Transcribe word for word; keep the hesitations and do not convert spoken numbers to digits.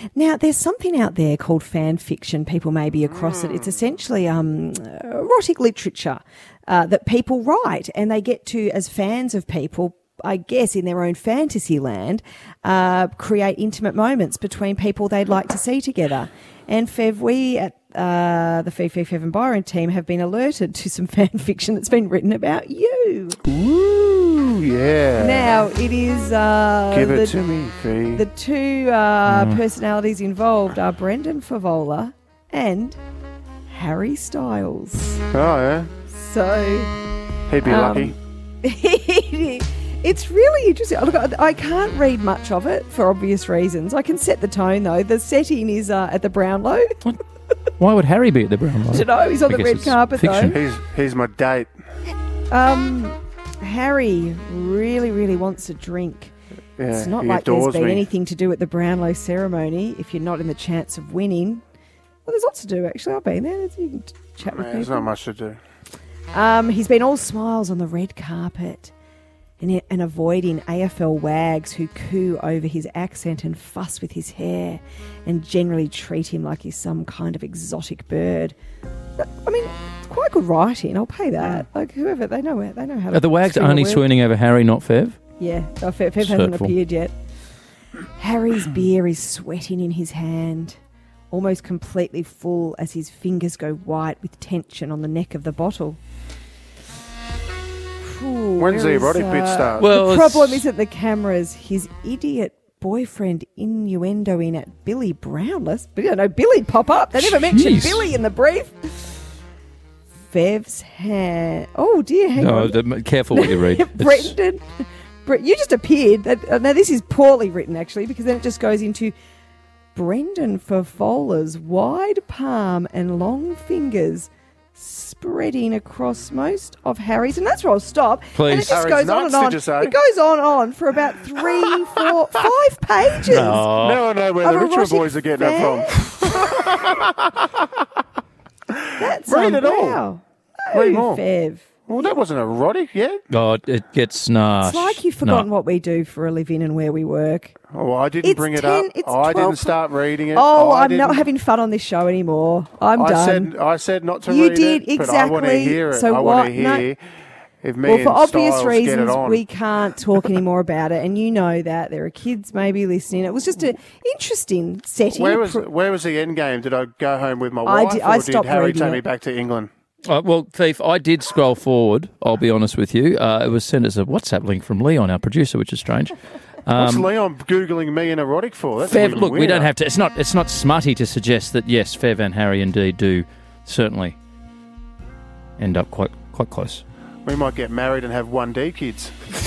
Now, there's something out there called fan fiction. People may be across it. It's essentially um, erotic literature uh, that people write, and they get to, as fans of people, I guess in their own fantasy land, uh, create intimate moments between people they'd like to see together. And Fev, we at uh, the Fifi, Fev and Byron team have been alerted to some fan fiction that's been written about you. Ooh, yeah. Now, it is... Uh, Give it the, to me, Fee. The two uh, Mm. personalities involved are Brendan Favola and Harry Styles. Oh, yeah. So... He'd be um, lucky. It's really interesting. Look, I, I can't read much of it for obvious reasons. I can set the tone, though. The setting is uh, at the Brownlow. Why would Harry be at the Brownlow? I don't know. He's on I the guess red it's carpet, fiction. though. He's, he's my date. Um, Harry really, really wants a drink. Yeah, it's not he like there's adores been me. anything to do at the Brownlow ceremony if you're not in the chance of winning. Well, there's lots to do, actually. I've been there. You can chat with Man, there's people. not much to do. Um, he's been all smiles on the red carpet and, and avoiding A F L wags who coo over his accent and fuss with his hair and generally treat him like he's some kind of exotic bird. I mean, it's quite good writing. I'll pay that. Like whoever, they know it. They know how to. Are the wags string a only word. swooning over Harry, not Fev? Yeah, oh, Fev, Fev hasn't Hurtful. appeared yet. Harry's beer is sweating in his hand, almost completely full as his fingers go white with tension on the neck of the bottle. Ooh, When's the where is, erotic bit uh, start? Well, the it's- problem isn't the cameras. His idiot boyfriend innuendoing at Billy Brownless. But you know, Billy'd pop up. They never mentioned Jeez. Billy in the brief. Fev's hand. Oh dear, hang No, on. d- careful what you read. It's- Brendan, Bre- you just appeared. That, uh, now, this is poorly written, actually, because then it just goes into Brendan Favola's wide palm and long fingers spreading across most of Harry's. And that's where I'll stop. And it Please. just Harry's goes on nuts, and on. did you say? It goes on and on for about three, four, five pages. Oh. Now I know where Of the ritual erotic boys are getting that from. That's Read it all. wow. Read No, more. Fev. Well, that wasn't erotic yet. God, it gets snarsh. It's like you've forgotten what we do for a living and where we work. Oh, I didn't It's bring it ten up. it's I twelve didn't start reading it. Oh, I I'm not didn't- having fun on this show anymore. I'm I done. said I said not to You read did, it, but I want to exactly. hear it. So I what? want to No. hear if me well, for and obvious Styles get it reasons, on. we can't talk anymore about it, and you know that there are kids maybe listening. It was just an interesting setting. Where was Pro- where was the end game? Did I go home with my I wife, did- I or did stopped Harry reading take it. me back to England? Uh, well, Thief, I did scroll forward, I'll be honest with you. Uh, it was sent as a WhatsApp link from Leon, our producer, which is strange. What's Um, Leon Googling me an erotic for? That's Fev, even look, we weirder. don't have to. It's not. It's not smutty to suggest that yes, Fev and Harry indeed do certainly end up quite quite close. We might get married and have one D kids.